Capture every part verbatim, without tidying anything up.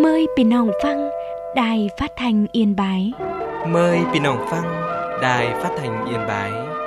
Mờiพี่น้องฟัง Đài Phát thanh Yên Bái. Mời พี่น้องฟัง Đài Phát thanh Yên Bái.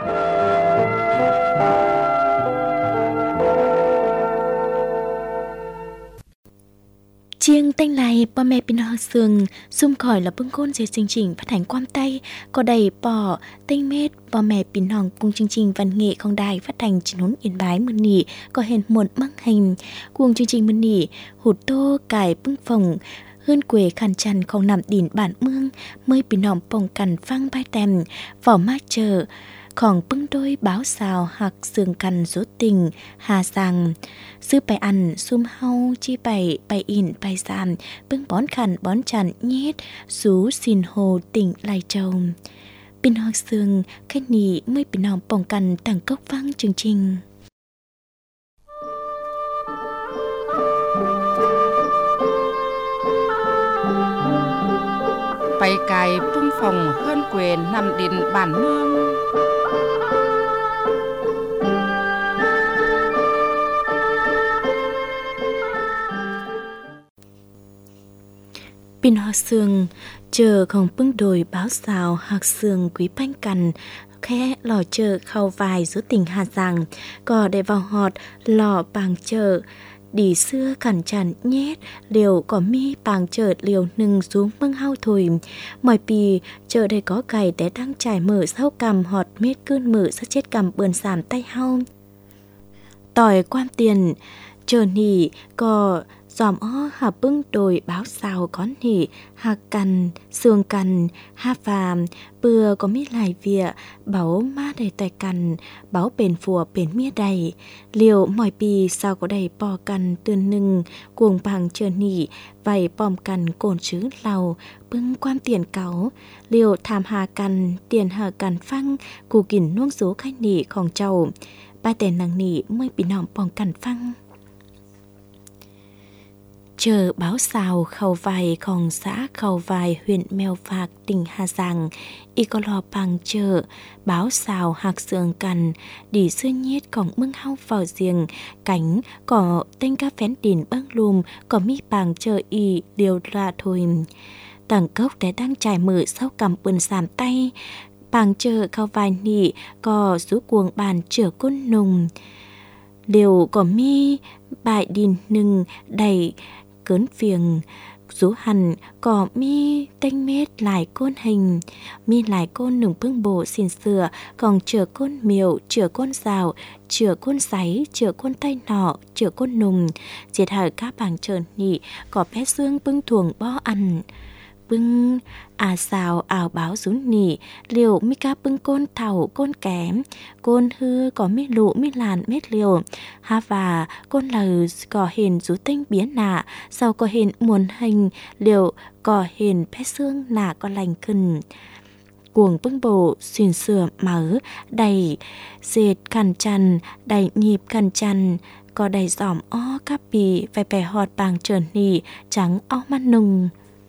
Chiêng tênh lại bà mẹ bình họ sương xung khỏi là bưng khôn dễ chương trình phát hành quam tay có đầy bỏ tênh mết bà mẹ bình hòn cùng chương trình văn nghệ không đài phát hành trên hốn Yên Bái mươn nỉ có hẹn một mắc hình cùng chương trình mươn nỉ hụt tô cải bưng phòng hơn quê khăn chăn không nằm đỉn bản mương mới bình hòn bồng cằn phăng bay tèm vỏ mát chờ còn bưng đôi báo xào hoặc sườn cằn rốt tình hà rằng sư bài ăn xung hau chi bày bày in bày giảm bưng bón khăn bón chăn nhét rú xin hồ tỉnh lai châu bên họ sương khách nỉ mới bên họ bồng cằn tặng cốc vang chương trình bày cài bưng phòng hơn quê nằm đến bản mương bên họ sương chờ không bưng đồi báo xào hoặc sương quý bánh cằn khẽ lò chờ khâu vài giữa tình hà rằng có để vào họt lò bàng chờ đi xưa cẩn chặn nhét liều có mi bàng chờ liều nừng xuống mưng hao thổi mọi pì chờ đây có cày để đang trải mở sau cầm họt mết cơn mở sát chết cầm bườn giảm tay hao tỏi quan tiền chờ nỉ có dòm ó hà bưng đồi báo xào có nỉ hạc cằn xương cằn ha phàm bừa có mít lại vịa báo ma đầy tài cằn báo bền phùa bền mía đầy liều mỏi bì sao có đầy bò cằn tươn nưng cuồng bằng chờ nỉ vầy bòm cằn cồn chứ lầu bưng quan tiền cáu liều tham hà cằn tiền hà cằn phăng cù kỉnh nuông số khách nỉของเจ้าba tên nàng nỉ mới bị nỏm bòm cằn phăng chờ báo xào khâu vàiของxã khâu vài huyện Mèo Vạc tỉnh Hà Giang y có lò bằng chờ báo xào hạc sườn cằn đi xưa nhét còn mưng hao vào giềng cánh có tên cá phén đìn băng lùm có mi bằng chờ y liều ra thôi tầng cốc để đang trải mở sau cầm bườn giảm tay bằng chờ khâu vài nị có rú cuồng bàn chữa côn nùng liều có mi bại đìn nừng đầy cớn phiền rú hẳn có mi tênh mết lại côn hình mi lại côn nừng bưng bộ xin sửa còn chữa côn miều chữa côn rào chữa côn giấy chữa côn tay nọ chữa côn nùng diệt hở các bảng trơn nhị có bé xương bưng thuồng bo ăn bưng à xào ảo báo rú nỉ liều mi cá bưng côn thầu côn kém côn hư có mi lụ mi làn mết liều ha và côn lờ có hình rú tinh biến nạ sau có hình muôn hình liều có hình bé xương nạ có lành cân cuồng bưng bộ xuyên sửa mở đầy dệt khăn chăn đầy nhịp khăn chăn có đầy giỏm o cáp bì vài bè họt bằng trơn nỉ trắng o mắt nùng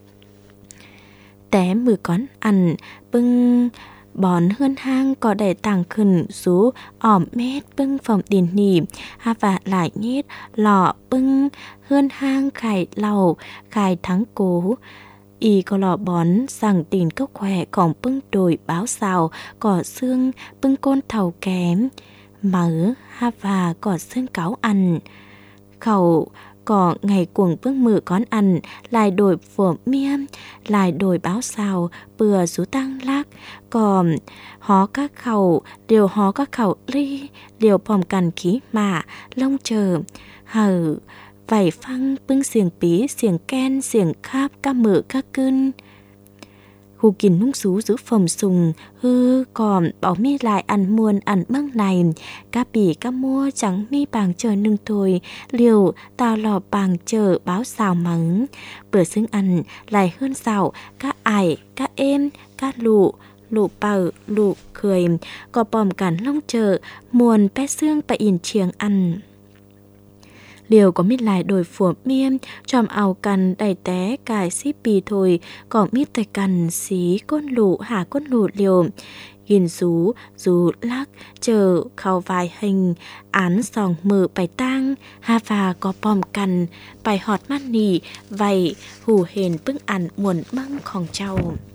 té mười con ăn bưng bón hơn hang có đầy tàng khẩn rú ỏm mét bưng phòng tiền nỉ ha và lại nhét lọ bưng hơn hang khải lầu khải thắng cố y có lọ bón rằng tiền cốc khỏe còn bưng đồi báo xào cỏ xương bưng côn thầu kém mở ha và cỏ xương cáo ăn khẩu có ngày cuồng bưng mử con ăn lại đổi phở miêm lại đổi báo xào bừa rú tăng lác còn hó các khẩu đều hó các khẩu ly đều bòm cằn khí mạ lông chờ hở vảy phăng bưng xiềng pí xiềng ken xiềng kháp ca mử các cưng hù kín nung xú giữ phẩm sùng hư còn bảo mi lại ăn muôn ăn măng này cá bỉ cá mua trắng mi bàng chờ nưng thôi liều tao lò bàng chờ báo xào mắng bữa xứng ăn lại hơn xào cá ải cá êm cá lụ lụ bào lụ cười có bòm cắn lông chờ muôn bé xương bà in chiêng ăn liều có mít lại đồi phủa miêm chòm ảo cằn đầy té cài xí bì thôi còn mít tay cằn xí côn lụ hạ côn lụ liều Gìn rú, rú lắc, chờ khâu vai hình, án sòng mở bài tang, ha và có bom cần, bài họt mắt nỉ, vậy hù hền bức ảnh muộn măngของเจ้า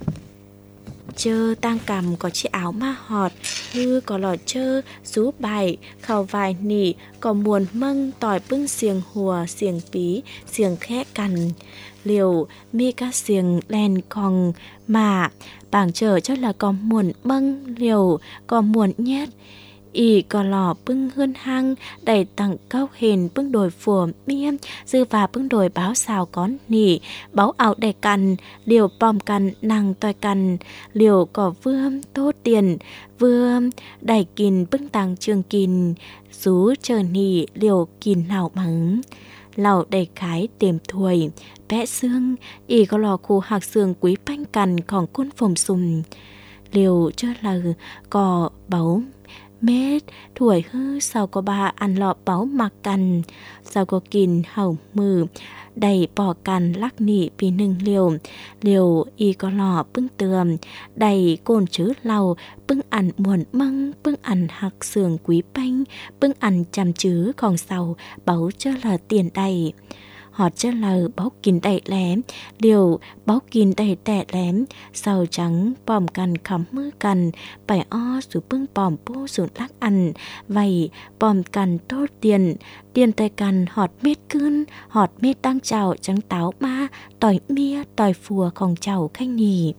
Chơ tang cầm có chiếc áo ma họt, hư có lọ chơ, rú bài, khâu vai nỉ, có muộn măng tỏi bưng xiềng hùa, xiềng pí, xiềng khẽ cằn. Liều mi ca xiềng len còn mà, bảng chờ cho là có muộn măng, liều có muộn nhét. Ý có lò bưng hươn hăng, đầy tặng cao hền bưng đồi phùa miêm, dư và bưng đồi báo xào con nỉ, báo áo đầy cằn, liều bòm cằn nàng toi cằn, liều có vương tốt tiền, vương đầy kìn bưng tàng trường kìn, rú chờ nỉ liều kìn nào mắng. Lào đầy khái tiềm thuầy, vẽ xương, ý có lò khu hạc xương quý bánh cằn còn côn phồng sùm. Liều chơ là có báo mết, tuổi hư sao có bà ăn lọ báo mặc cằn, sao có kìn hầu mừ, đầy bỏ cằn lắc nỉ vì nâng liều, liều y có lọ bưng tườm, đầy côn chữ lau, bưng ăn muộn măng, bưng ăn hạc xương quý bánh, bưng ăn chăm chứ còn sau, báo cho là tiền đầy. Họ cho là báo kín đầy lém, liều báo kín đầy tẻ lém, sầu trắng bòm cằn khắm mưa cằn, bài o rồi bưng bòm bố rồi lắc ăn, vậy bòm cằn tốt tiền, tiền tay cằn họt mết cươn, họt mết tăng chào trắng táo ma, tỏi mía, tỏi phùaของเจ้าkhách nì.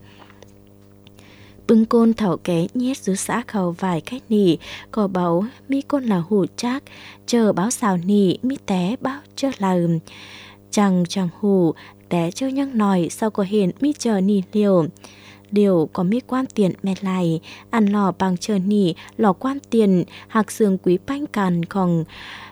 Bưng côn thảo ké nhét dưới xã khẩu vài khách nỉ, có báo mi côn là hủ chắc, chờ báo xào nỉ mi té báo chơ lầm. Chẳng chẳng hủ, té chơ nhăng nòi sau có hiện mi chờ nỉ liều. Liều có mi quan tiền mẹ lại, ăn lò bằng chờ nỉ, lò quan tiền, hạc xương quý bánh càn còn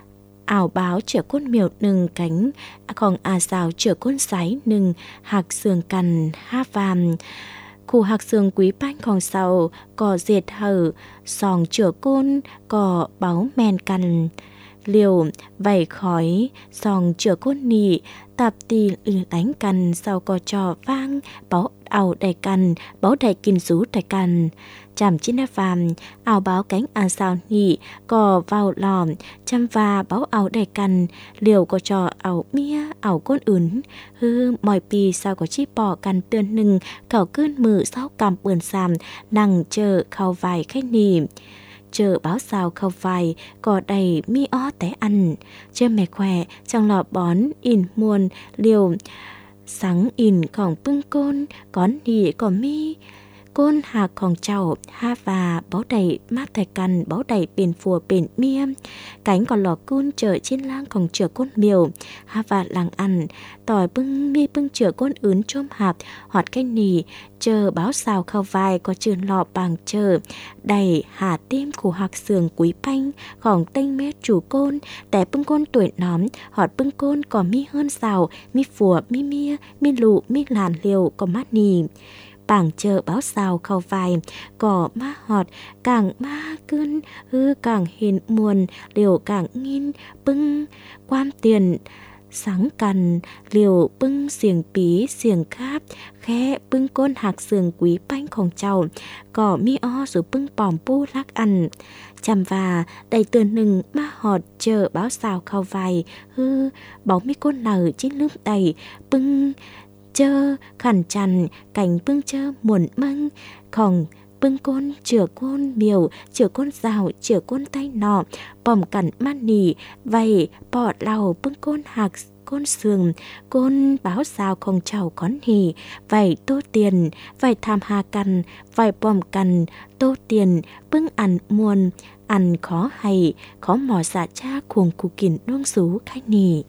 ảo báo chữa côn miểu nừng cánh, còn à rào chữa côn sáy nừng, hạc xương cằn, ha vàm. Khu hạc xương quý bánh còn sau, có dệt hở, sòng chữa côn, có báo men cằn. Liều, vẩy khói, sòng chữa côn nỉ, tạp tì ừ đánh cằn, sau có trò vang, báo ảo đầy cằn, báo đầy kinh rú đầy cằn. Chàm chín nè phàm, ảo báo cánh à sao nỉ, có vào lòm, chăm và báo ảo đầy cằn, liều có trò ảo mía, ảo côn ướn, hư mỏi pì sao có chi bỏ cằn tươn nừng, khảo cơn mự sau cầm bườn xàm, năng chờ khâu vài khách nỉ. Chờ báo xào khâu vài, có đầy mi ó té ăn, chơ mẹ khỏe, trong lọ bón, in muôn, liều, sáng inของbưng côn, cón nỉ có mi, côn hạcของเจ้า ha và báo đầy mát thầy cằn, báo đầy bền phùa bền miêm, cánh còn lò côn chở trên langของchở côn miều, ha và làng ăn, tỏi bưng mi bưng chở côn ướn chôm hạp, họt cái nỉ, chờ báo xào khâu vai có trường lọ bằng chờ, đầy hà tim của hạc xương quý bánh,ของtênh mét chủ côn, té bưng côn tuổi nóm, họt bưng côn có mi hơn xào, mi phùa, mi mia, mi lụ, mi làn liều, có mát nỉ. Bảng chờ báo xào khâu vài, có ma họt, càng ma cơn, hư càng hiền muôn, liều càng nghìn, bưng, quan tiền, sáng cằn, liều bưng xiềng pí, xiềng kháp, khẽ bưng côn hạc xương quý bánhของเจ้า, có mi o rồi bưng bòm pu lắc ăn. Chăm và đầy tườn nừng ma họt chờ báo xào khâu vài, hư, báo mi côn lờ trên lưng đầy, bưng, chơ khẩn chằn cảnh bưng chơ muộn măng khòng bưng côn chữa côn miều chữa côn rào chữa côn tay nọ bòm cẩn man nỉ vậy bỏ lào bưng côn hạc côn sườn côn báo xào không chào con hì vậy tô tiền vậy tham hà cằn vậy bòm cằn tô tiền bưng ăn muôn ăn khó hay khó mò xả cha cuồng cụ kìn nuông xú khách nỉ.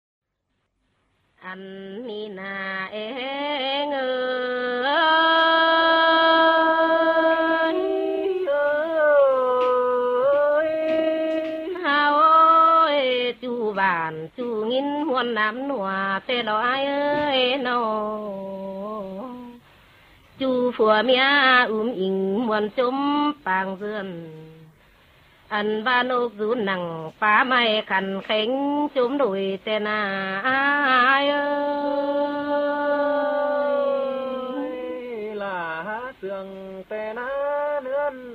Anh mi na em ơi hao ơi chu bàn chu nghìn huân nam nùa tê lo ai ơi nó chu phùa mía um ing muôn chôm pang dương anh ba nô rú nằng phá mai khăn khánh chốm đùi tên ai ơi là sương tên nương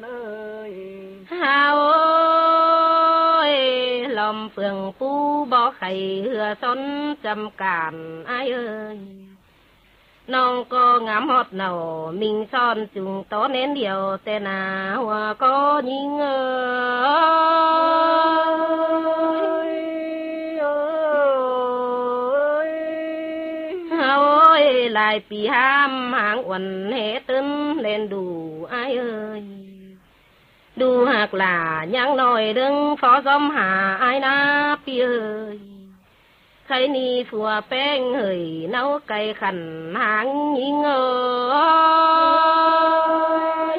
chăm phường phu bó khay hừa son chăm cản ai ơi nong có ngắm hót nào mình son chúng tó nén điều tên à hoa có những ơi ơi lại bị ham hàng uẩn hết tấn lên đủ ai ơi đủ hạc là nhang nồi đừng phó gióm hà ai na pi ơi khay ni phùa beng hời nấu cay khẩn hàng nhinh ơi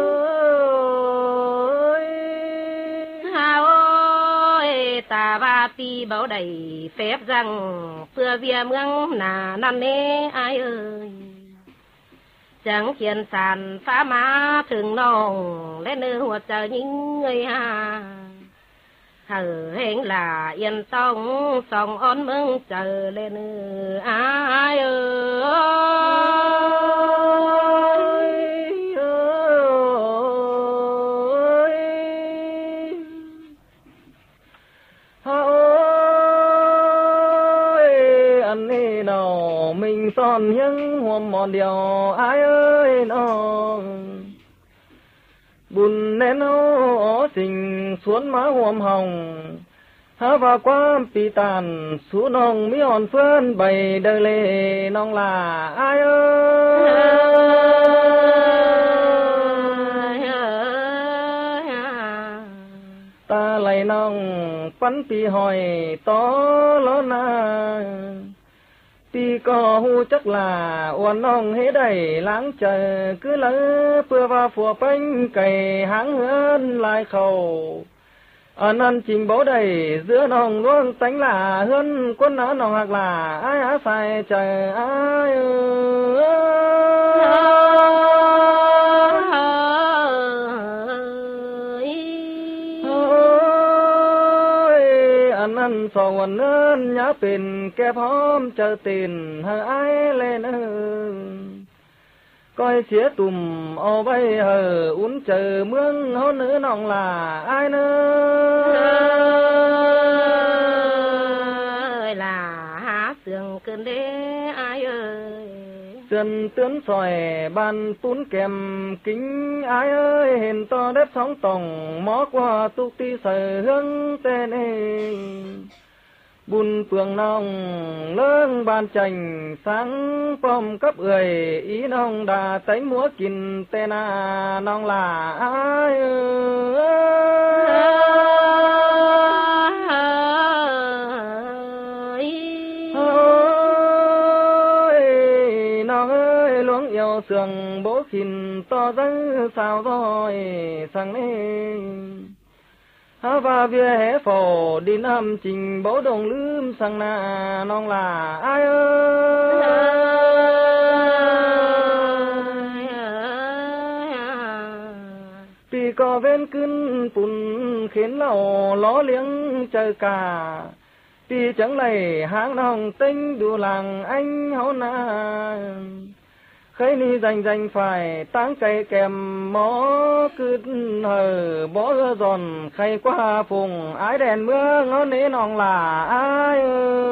hà ơi ta ba pi bảo đầy phép rằng phưa vía mương nà năn nê ai ơi chẳng khiến sàn phá má thường nòng lên nơi hoa chờ những người hà hờ hẹn là yên tông song ón mừng chờ lên ai ơi ơi anh đi nào mình son những hôm mòn điều ai ơi nó buồn nén ó tình xuống má hôm hồng há và qua pi tàn xuống nong mi hòn phơn bày đời lệ nong là ai ơi ta lại nong bắn pi hỏi to lo na pi có hu chắc là uốn nong hế đầy láng trời cứ lỡ pưa va phùa bánh cày háng hơn lại khẩu ở nan trình bố đầy giữa nong luôn tánh là hơn quân ở nong hoặc là ai á sai trời ai ơi ăn sò quần ơn nhá pin kẹp hóm chờ tiền hờ ai lên ơ coi xía tùm ô bay hờ uốn chờ mương hôn nữ nòng là ai ơi là há sương cơn đế ai ơi sườn tướng sòi bàn tún kèm kính ai ơi hình to đếp sóng tòng mó qua túc ti sờ hướng tên ê bùn phường nong lương ban chành sáng pom cấp ơi ý nong đà tánh múa kìn tên à nong là ai ơi nong ơi luống yêu sườn bố kìn to dâng sao rồi sang lên há và vía hé phổ đi nam trình bố đồng lưm sang na nong là ai ơi vì có ven cưng bùn khiến lầu ló liếng chơi cả vì chẳng lầy háng nong tinh đủ làng anh hấu na khấy ni dành dành phải táng cây kèm mó cứ hờ bó giòn khay qua phùng ái đèn mưa ngó nế nòng là ai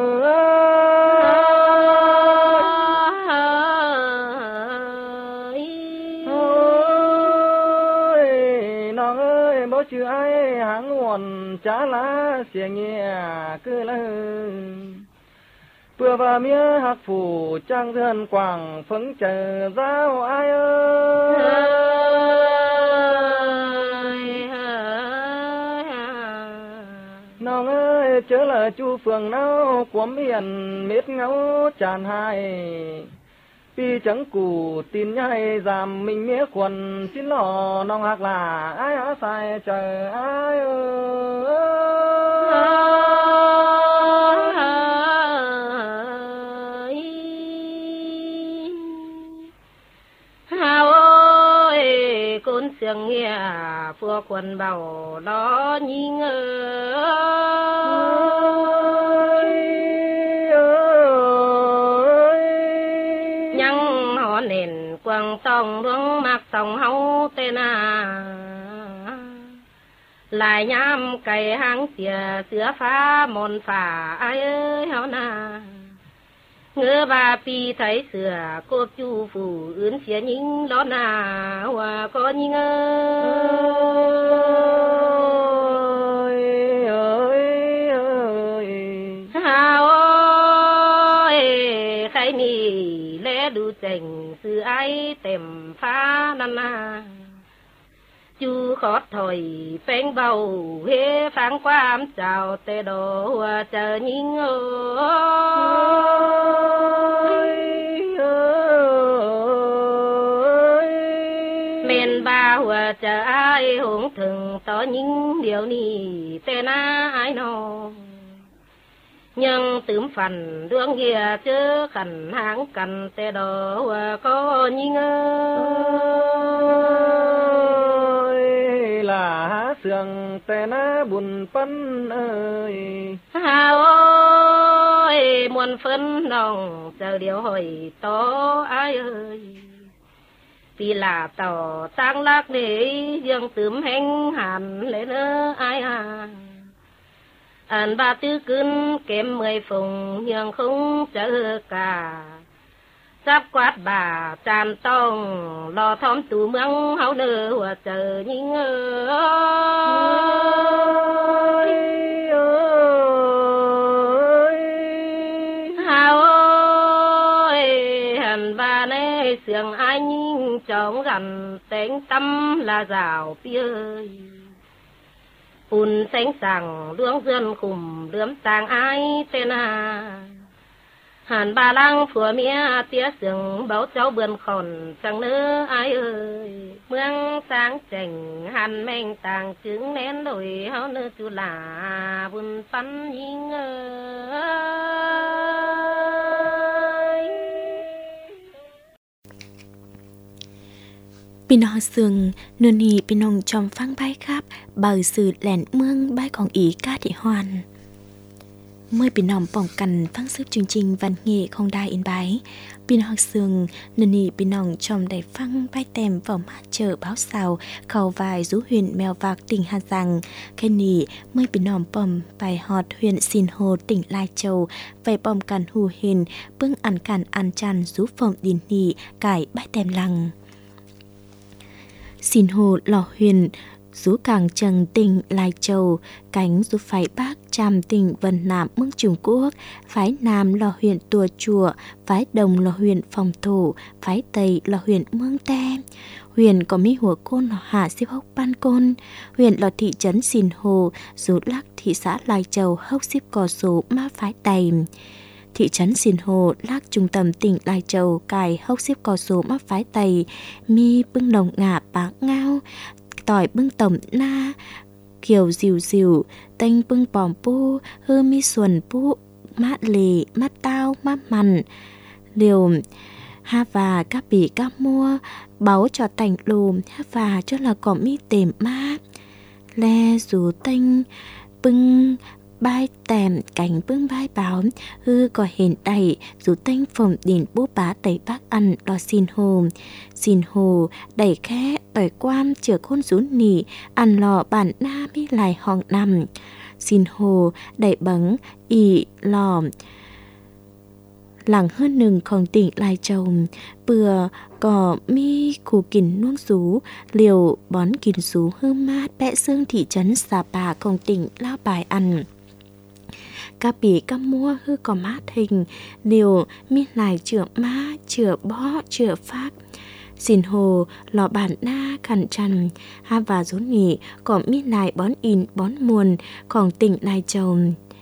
ơi nòng ơi bó chữ ai háng nguồn chá lá xìa nhẹ cứ lên bữa và mía hạc phủ trang dân quảng phấn chờ giáo ai ơi nong ơi chớ là chu phường nào quắm hiền mết ngấu tràn hai pi trắng củ tin nhai giảm mình mía quần xin lò nong hạc là ai á sai chờ ai ơi con sương nghe phua quần bầu đó nhìn ơi nhăng họ nền quăng tòng đuông mặc tòng hấu tên à lại nhám cày hang xìa sữa phá mòn phả ai ơi háo na ngơ bà pi thấy sữa cô chu phủ ướn xìa những đó na hòa có những ơi ơi ơi hao ơi khai nì lẽ đủ chành sự ai tèm phá nan na chú khót thổi phèn bầu hê phán quam chào tê đồ hòa chờ nhìn ơi ơi men ba hòa chờ ai hùng thường tỏ những điều nì tê na ai nô nhưng tướm phần đương kia chứ khẩn háng cần tê đồ hòa có nhìn ơi là sương tè na buồn phân ơi hà ơi muôn phân lòng chờ điều hỏi to ai ơi vì là tỏ tăng lắc để dương tướm hẹn hẳn lên ai à anh ba tư cưng kém mười phùng nhưng không chờ cả sắp quát bà tràn tông lo thóm tù mương háo nơ hòa chờ nhìn ơi ơi háo ơi hẳn bà nê sương ai nhìn trống gần tên tâm là rào phía ơi phun sánh sàng luống dân khủng đướm tàng ai tên à hàn bà lăng phùa mía tía sừng báo cháu bươn khòn chẳng nỡ ai ơi mương sáng chảnh hàn men tàng trứng nén đổi háo nơ chú là vun phân nhìn ơi Pin ho sương nôn nì pin nông trong phang bay khắp bờ sự lẻn mương bay còn ý ca thị hoàn mới bị nòng bỏng cằn phán sức chương trình văn nghệ không đai in bái pin ho sương nôn nì pin nòng trong đầy phăng bay tèm vào mát chợ báo xào khẩu vài rú huyện mèo vạc tỉnh Hà Giang khen nì mới bị nòng bỏng bài họt huyện Sinh Hồ tỉnh Lai Châu về bỏng cằn hù hình bưng ăn cằn ăn chăn rú phòng điền nì cải bay tèm lăng Sinh Hồ lò huyền rú càng trần tỉnh Lai Châu cánh rú phái Bắc Tràm tỉnh Vân Nam mương Trung Quốc phái Nam lò huyện Tùa Chùa phái Đông lò huyện Phòng Thổ phái Tây lò huyện Mương Te huyền có mỹ hùa côn lò hạ xếp hốc ban côn huyền lò thị trấn Sinh Hồ rú lắc thị xã Lai Châu hốc xếp cò số ma phái Tây thị trấn Sinh Hồ lắc trung tâm tỉnh Lai Châu cài hốc xếp cò số ma phái Tây mi bưng đồng ngả bá ngao tỏi bưng tổng na kiều dìu dìu tênh bưng bòm pu hơ mi xuân pu mát lì mát tao mát mặn liều ha và các bì các mua báu cho tành lùm ha và cho là có mi tềm mát le dù tênh bưng bai tèm cánh bưng bai báo hư có hình đầy dù tênh phòng đỉnh bố bá tẩy bác ăn đo xin hồ xin hồ đẩy khẽ tỏi quam chữa khôn rú nỉ ăn lò bản na mi lại hòn nằm xin hồ đẩy bấng ỉ lò lặng hơn nừng không tỉnh Lai Châu bừa có mi khu kín nuông rú liều bón kín rú hư mát bẽ xương thị trấn Sà Bà không tỉnh Lao Bài ăn các bì các mua hư có mát hình liều mi lại chữa má chữa bó chữa pháp xin hồ lò bản na khẩn trần ha và rốn nghỉ có mi lại bón in bón muôn còn tỉnh Lai Châu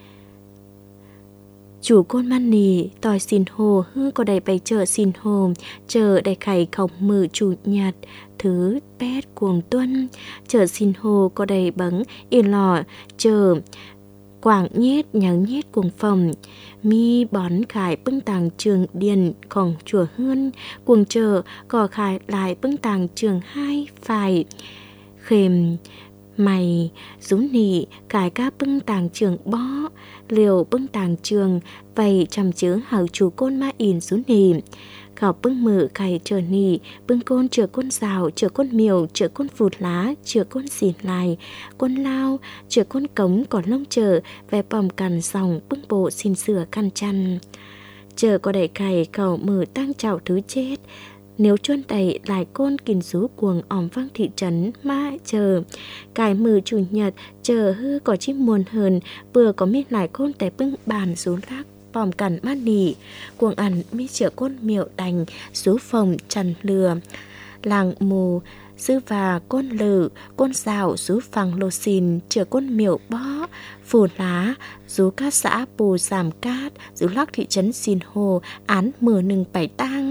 chủ côn man nì tỏi xin hồ hư có đầy bày chợ xin hồ chợ đầy khải khổng mự chủ nhật thứ pét cuồng tuân chợ xin hồ có đầy bấng yên lò chợ quảng nhét nháng nhét cuồng phòng mi bón khải bưng tàng trường điền khổng chùa hươn cuồng chợ có khải lại bưng tàng trường hai phải khềm mày rú nị cải ca bưng tàng trường bó liều bưng tàng trường vậy chăm chứa hảo chủ côn ma in rú nị khảo bưng mự cày chờ nị bưng côn chờ côn rào chờ côn miều chờ côn phụt lá chờ côn xịt lại côn lao chờ côn cống còn lông chờ ve bòm cằn dòng bưng bộ xin sửa căn chăn chờ có đẩy cày khảo mự tăng chảo thứ chết nếu chuôn đầy lại côn kìn rú cuồng òm vang thị trấn ma chờ cài mừ chủ nhật chờ hư có chim muôn hờn vừa có miết lại côn tại bưng bàn rú lắc bòm cằn mát nỉ cuồng ẩn mi chữa côn miệu đành rú phòng trần lừa làng mù sư và côn lử côn rào rú phẳng lô xin chữa côn miệu bó phù lá rú các xã bù giảm cát rú lắc thị trấn xin hồ án mờ nừng bảy tang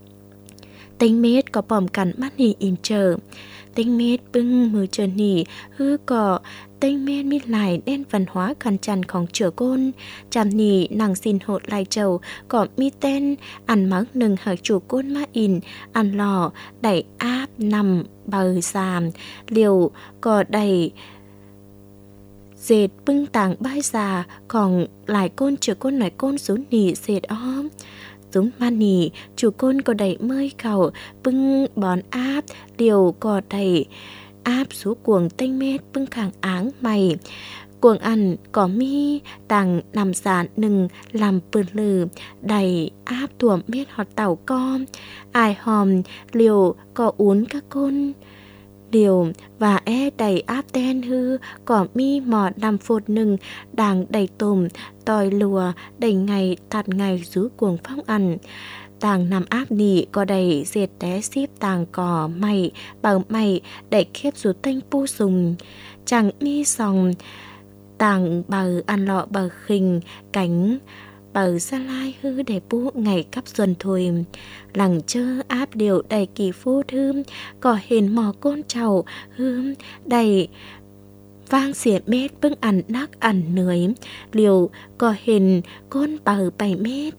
tinh mết có bòm cằn mắt nỉ in chờ tinh mết bưng mưa chờ nỉ hư cỏ tinh mết mít lại đen văn hóa khăn chănของchửa côn chạm nỉ nàng xin hột lại trầu có mi tên ăn mắc nừng hạc chủ côn má in ăn lò đẩy áp nằm bờ giảm liều có đẩy dệt bưng tàng bai già còn lại côn chửa côn lại côn xuống nỉ dệt óm Dũng man nỉ, chủ côn có đẩy mơi khẩu, bưng bón áp, điều có đẩy áp số cuồng tênh mết bưng kháng áng mày. Cuồng ăn có mi tàng nằm giản nừng làm bự lử, đẩy áp tuổm mết họt tàu con, ai hòm liều có uốn các côn. Điều và e đầy áp ten hư có mi mò nằm phột nừng đàng đầy tùm tòi lùa đầy ngày thật ngày rú cuồng phong ăn tàng nằm áp nỉ có đầy dệt té xíp tàng cỏ mày bảo mày đầy khiếp rú tênh pu sùng chẳng mi sòng tàng bờ ăn lọ bờ khình cánh bờ gia lai hư để bú ngày cắp xuân thôi lằng chơ áp điều đầy kỳ phu thơm có hình mò côn trầu hương đầy vang xỉa mét bưng ăn nắc ăn nưới liều có hình côn bờ bảy mét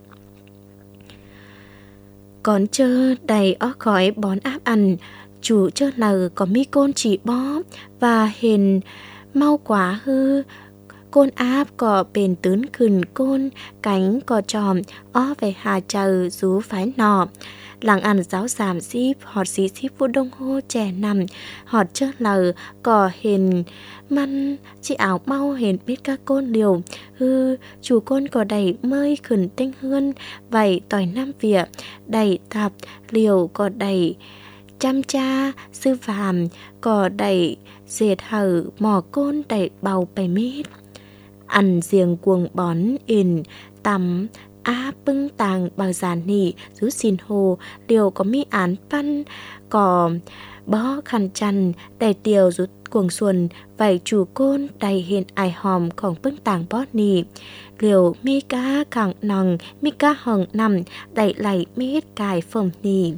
còn chơ đầy ó khói bón áp ăn chủ chơ lờ có mi côn chỉ bó và hình mau quá hư côn áp có bền tướn khửn côn cánh có tròm ó về hà chờ rú phái nọ làng ăn giáo giảm díp họt xí xíp vô đông hô trẻ nằm họt chơ lờ có hình măn chị ảo mau hình biết các côn liều hư chủ côn có đầy mơi khẩn tinh hơn vậy tỏi năm vỉa đầy thập liều có đầy chăm cha sư phàm có đầy dệt hở mò côn đầy bầu bảy mít ăn riêng cuồng bón in tắm á bưng tàng bờ giàn nỉ rú xin hồ điều có mi án văn có bó khăn chăn đầy tiều rú cuồng xuân vậy chủ côn đầy hiện ai hòmของbưng tàng bó nỉ liều mi cá khẳng nòng mi cá hồng nằm đầy lầy mít cài phẩm nỉ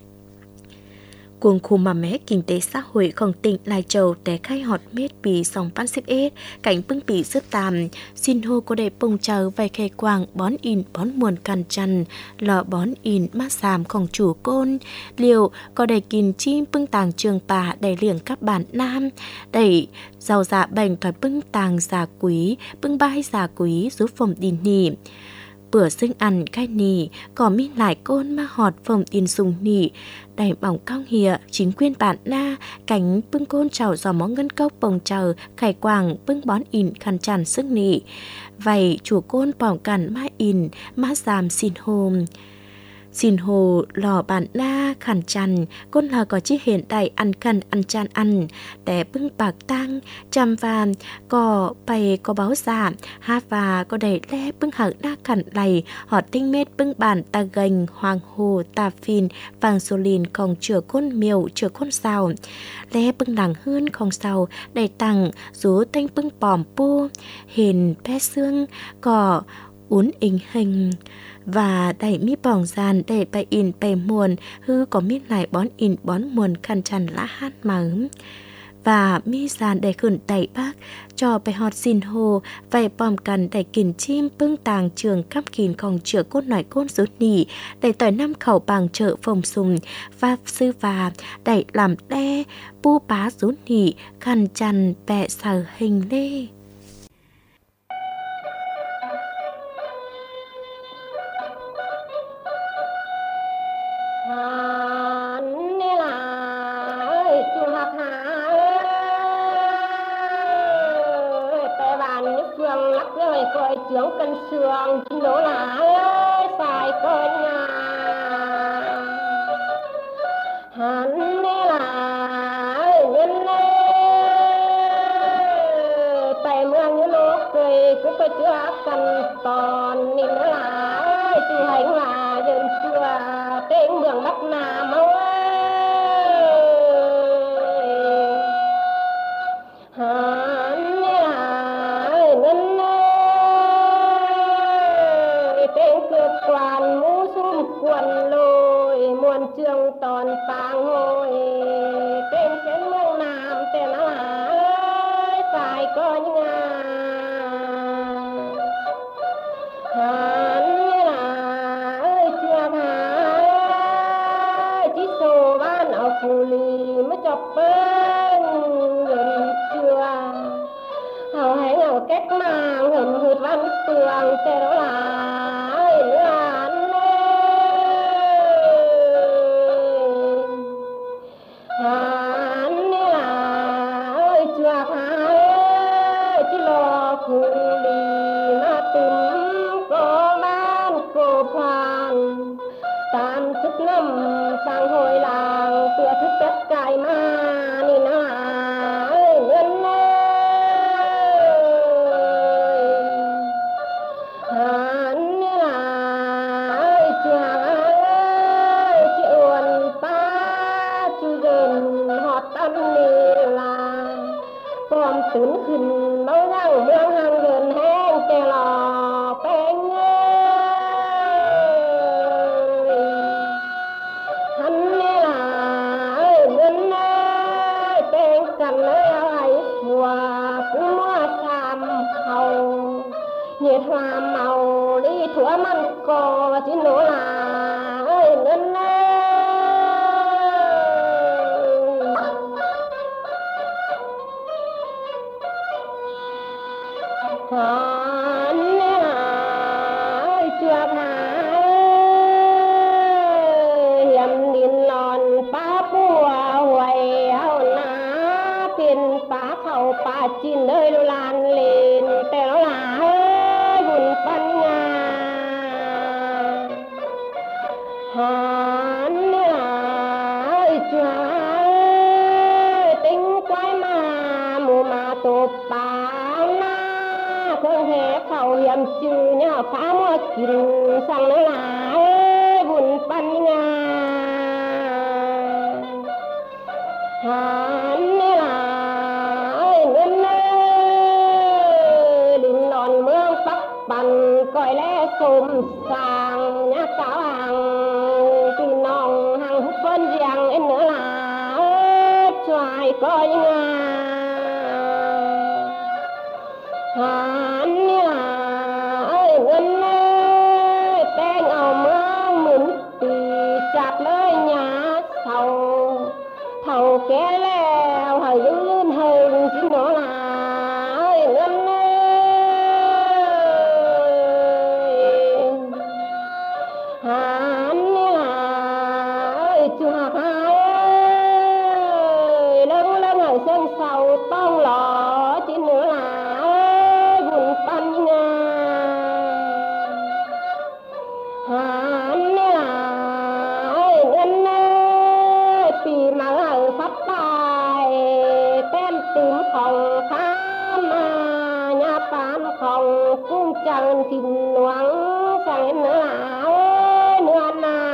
cuồng khu mà mé kinh tế xã hộiของtỉnh Lai Châu té khai họt métปีสองพันสิบเอ็ดcảnh bưngปีsức tàm xin hô có để bông chờ vài khe quàng bón in bón muôn cằn chăn lọ bón in mát giảmของchủ côn liều có để kín chim bưng tàng trường bà để liềng các bản nam đẩy giàu dạ bành thoải bưng tàng giả quý bưng bai giả quý giúp phòng đi nỉ bữa sinh ăn khai nỉ có mi lại côn mà họt phòng tiền sùng nỉ đầy bỏng cao hìa chính quyền bản na cánh bưng côn trào giò món ngân cốc bồng chờ khải quàng bưng bón in khăn chăn sức nỉ vậy chủ côn bỏng cằn má in má giảm xin hôm xin hồ lò bản na khăn chăn côn lò có chiếc hiện đại ăn khăn ăn chan ăn để bưng bạc tăng chăm vàm có bày có báo giả ha và có đầy le bưng hở đa khẩn lầy họ tinh mết bưng bản ta gành hoàng hồ ta phin vàng sô lìn còn chữa côn miều chữa côn sao le bưng đằng hơn không sao đầy tăng rú thanh bưng bòm pu hình pe xương có uốn hình hình và đẩy mi bỏng giàn để bài in bày muồn hư có mi lại bón in bón muồn khăn chăn lá hát mớm và mi giàn để khẩn đẩy bác cho bài họt xin hồ về bòm cần để kìm chim bưng tàng trường cắp kìn còn chữa cốt nổi cốt rút nỉ để tỏi năm khẩu bằng chợ phòng sùng và sư và để làm đe bu bá rút nỉ khăn chăn bẹ sờ hình lê. Coi trưởng cân sườn lỗ lá ơi xài coi nhà hắn là nhân tay mương như lỗ cười cũng có chứa cần toàn nên nó là chú hành là dân xưa tên mường bắc nam ơi hắn là nhân quan mũ xung quần lôi muôn trường toàn phang hồi tên trên mương nam tên là ơi phải có những hắn là ơi chưa thả chỉ số ban ở phù lì mới chọc bên gần chưa hầu hay ngầu cách mang hầm hụt văn tường tên đó là sang hồi làng tựa thức tất cài ma ni na nhân hắn là chàng chị uốn pa chú dần họt tâm ni là còn tướng khinh bao răng mương hàng gần hang kè lò beng nhiệt hoa màu đi thua măng cò chỉ nổ là ơi ngân hắn ơi chưa thả hiểm nhìn lòn phá bùa hoài hao ná tiền phá khẩu phá chín nơi lan lênแต่nó làปัญญาhắn là cha tính quái mà mù mà tổ bà na không hề khẩu hiểm trừ nhờ phá mua kín sang nó là buồnปัญญาhắn là ngân đình nòn mương bắc bằng coi lẽ xôm sang nhá cáo hàng thì nòng hàng hút phân riêng em nữa là xoài coi nga hắn là ơi ngân tên ở mương muốn tì chặt lấy nhà thầu thầu ké leo hơi lươn hơn chứ nó là ơi ngân hắn là ơi chùa hai ơi lưng lưng ở sân sầu tông lọ chỉ nữa là ơi buồn pan nga hắn là ơi ngân tì mà ở phát tài tên tìm phòng khám mà nhà pan phòng cũng chẳng tìm loáng sang nữa là nữa na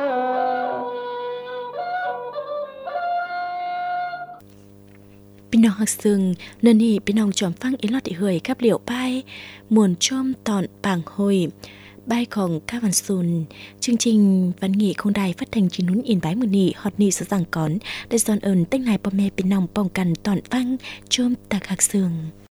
พี่น้องฮักซึงเนื่อนี่พี่น้องจอมฟังอีลอดอีเหยกับเหลียวไปมวนชมตอนปางหอย bàiของCa Văn Xuân. Chương trình văn nghệ không đài phát thanh trên núi Yên Bái Mường Nị hot ni sẽ giảng cón để dọn ơn tách này bò mẹ bên nòng bong cằn toàn vang chôm tạc hạc sương.